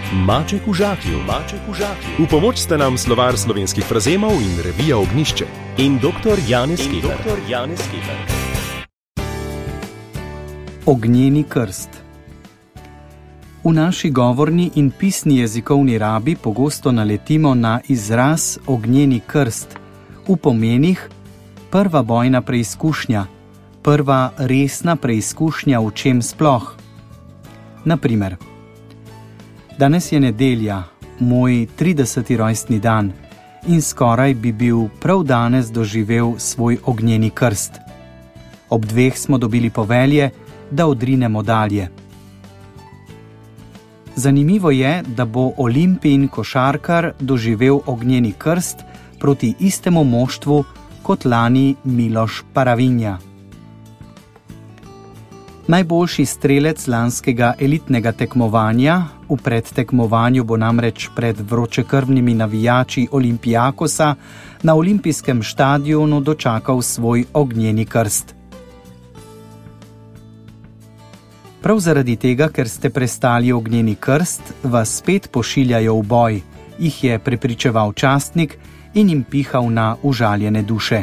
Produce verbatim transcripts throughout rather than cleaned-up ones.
Maček v žaklju, maček v žaklju. V pomoč sta nam slovar slovenskih frazemov in revija Ognjišče. In doktor Janez Keber. Ognjeni krst. V naši govorni in pisni jezikovni rabi pogosto naletimo na izraz ognjeni krst v pomenih prva bojna preizkušnja, prva resna preizkušnja v čem sploh. Na primer, danes je nedelja, moj trideseti rojstni dan in skoraj bi bil prav danes doživel svoj ognjeni krst. Ob dveh smo dobili povelje, da odrinemo dalje. Zanimivo je, da bo Olimpijin košarkar doživel ognjeni krst proti istemu moštvu kot lani Miloš Paravinja. Najboljši strelec lanskega elitnega tekmovanja, v predtekmovanju bo namreč pred vročekrvnimi navijači Olympiakosa na olimpijskem štadionu dočakal svoj ognjeni krst. Prav zaradi tega, ker ste prestali ognjeni krst, vas spet pošiljajo v boj, jih je prepričeval častnik in jim pihal na užaljene duše.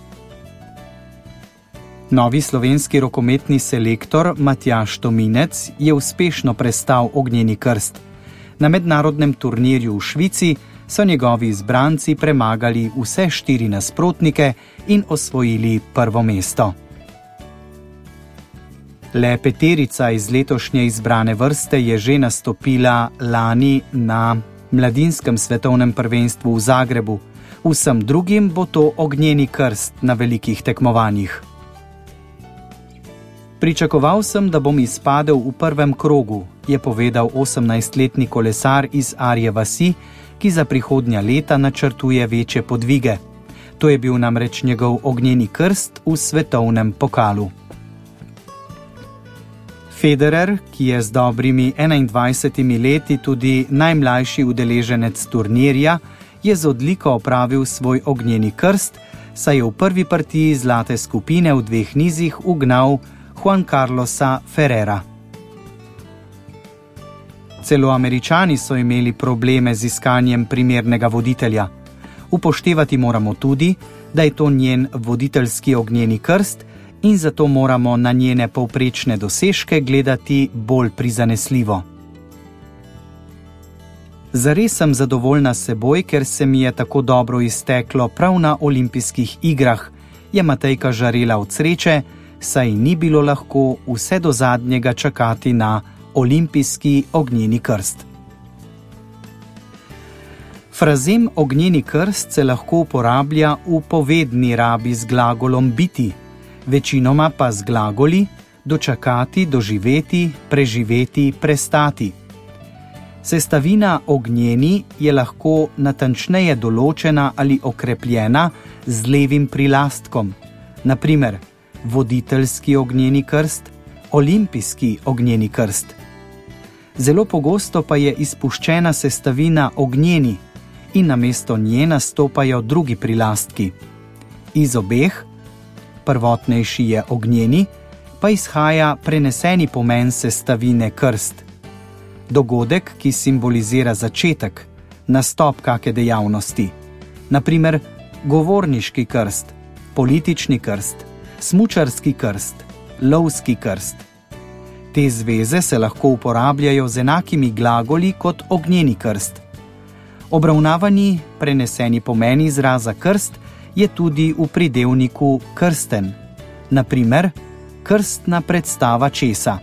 Novi slovenski rokometni selektor Matjaž Tominec je uspešno prestal ognjeni krst. Na mednarodnem turnirju v Švici so njegovi izbranci premagali vse štiri nasprotnike in osvojili prvo mesto. Le peterica iz letošnje izbrane vrste je že nastopila lani na mladinskem svetovnem prvenstvu v Zagrebu. Vsem drugim bo to ognjeni krst na velikih tekmovanjih. Pričakoval sem, da bom izpadel v prvem krogu, je povedal osemnajstletni kolesar iz Arje vasi, ki za prihodnja leta načrtuje večje podvige. To je bil namreč njegov ognjeni krst v svetovnem pokalu. Federer, ki je z dobrimi enaindvajsetimi leti tudi najmlajši udeleženec turnirja, je z odliko opravil svoj ognjeni krst, saj je v prvi partiji zlate skupine v dveh nizih ugnal Juan Carlosa Ferrera. Celo Američani so imeli probleme z iskanjem primernega voditelja. Upoštevati moramo tudi, da je to njen voditeljski ognjeni krst in zato moramo na njene povprečne dosežke gledati bolj prizanesljivo. Zares sem zadovoljna s seboj, ker se mi je tako dobro izteklo prav na olimpijskih igrah, je Matejka žarela od sreče, saj ni bilo lahko vse do zadnjega čakati na olimpijski ognjeni krst. Frazem ognjeni krst se lahko uporablja v povedni rabi z glagolom biti, večinoma pa z glagoli dočakati, doživeti, preživeti, prestati. Sestavina ognjeni je lahko natančneje določena ali okrepljena z levim prilastkom, na primer voditeljski ognjeni krst, olimpijski ognjeni krst. Zelo pogosto pa je izpuščena sestavina ognjeni in namesto nje nastopajo drugi prilastki. Iz obeh, prvotnejši je ognjeni, pa izhaja preneseni pomen sestavine krst. Dogodek, ki simbolizira začetek, nastop kake dejavnosti. Na primer, govorniški krst, politični krst, smučarski krst, lovski krst. Te zveze se lahko uporabljajo z enakimi glagoli kot ognjeni krst. Obravnavani preneseni pomen izraza krst je tudi v pridevniku krsten, na primer, krstna predstava česa.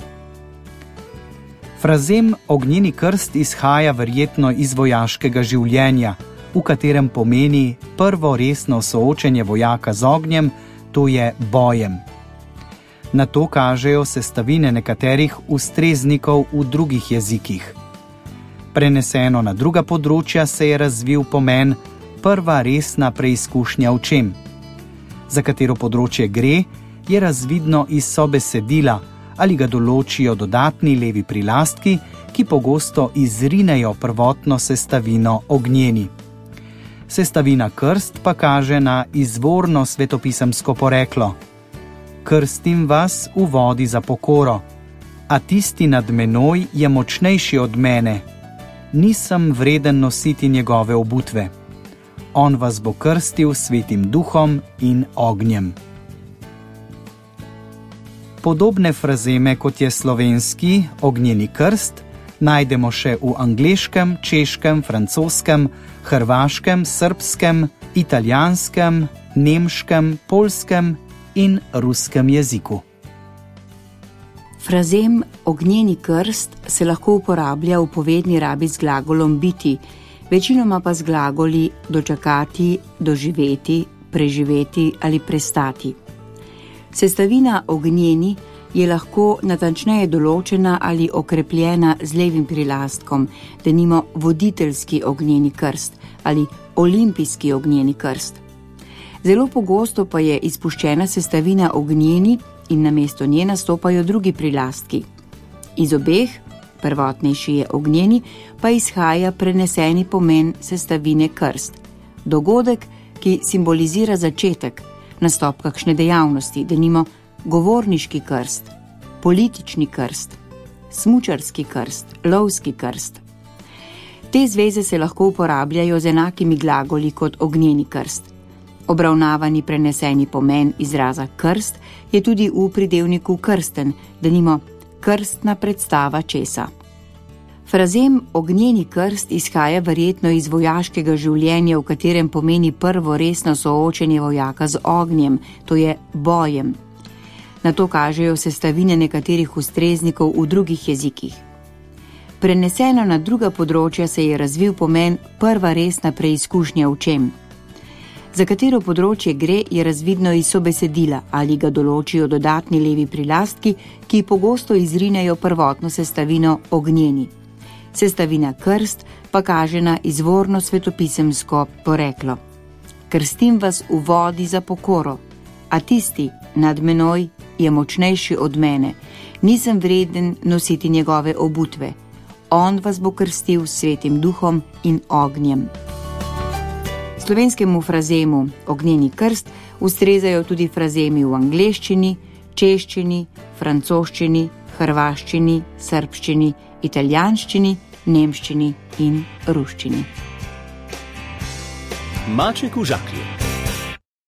Frazem ognjeni krst izhaja verjetno iz vojaškega življenja, v katerem pomeni prvo resno soočenje vojaka z ognjem, to je bojem. Na to kažejo sestavine nekaterih ustreznikov v drugih jezikih. Preneseno na druga področja se je razvil pomen prva resna preizkušnja v čem. Za katero področje gre, je razvidno iz sobesedila ali ga določijo dodatni levi prilastki, ki pogosto izrinejo prvotno sestavino ognjeni. Sestavina krst pa kaže na izvorno svetopisemsko poreklo. Krstim vas v vodi za pokoro, a tisti nad menoj je močnejši od mene, nisem vreden nositi njegove obutve. On vas bo krstil s Svetim Duhom in ognjem. Podobne frazeme, kot je slovenski ognjeni krst, najdemo še v angleškem, češkem, francoskem, hrvaškem, srbskem, italijanskem, nemškem, poljskem in ruskem jeziku. Frazem ognjeni krst se lahko uporablja v povedni rabi z glagolom biti, večinoma pa z glagoli dočakati, doživeti, preživeti ali prestati. Sestavina ognjeni je lahko natančneje določena ali okrepljena z levim prilastkom, denimo voditeljski ognjeni krst ali olimpijski ognjeni krst. Zelo pogosto pa je izpuščena sestavina ognjeni in namesto nje nastopajo drugi prilastki. Iz obeh, prvotnejši je ognjeni, pa izhaja preneseni pomen sestavine krst. Dogodek, ki simbolizira začetek, nastop kakšne dejavnosti, denimo govorniški krst, politični krst, smučarski krst, lovski krst. Te zveze se lahko uporabljajo z enakimi glagoli kot ognjeni krst. Obravnavani preneseni pomen izraza krst je tudi v pridevniku krsten, denimo krstna predstava česa. Frazem ognjeni krst izhaja verjetno iz vojaškega življenja, v katerem pomeni prvo resno soočenje vojaka z ognjem, to je bojem. Na to kažejo sestavine nekaterih ustreznikov v drugih jezikih. Preneseno na druga področja se je razvil pomen prva resna preizkušnja v čem. Za katero področje gre, je razvidno iz sobesedila ali ga določijo dodatni levi prilastki, ki pogosto izrinejo prvotno sestavino ognjeni. Sestavina krst pa kaže na izvorno svetopisemsko poreklo. Krstim vas v vodi za pokoro, a tisti nad menoj je močnejši od mene, nisem vreden nositi njegove obutve. On vas bo krstil s Svetim Duhom in ognjem. Slovenskemu frazemu ognjeni krst ustrezajo tudi frazemi v angleščini, češčini, francoščini, hrvaščini, srbščini, italijanščini, nemščini in ruščini. Maček v žaklju.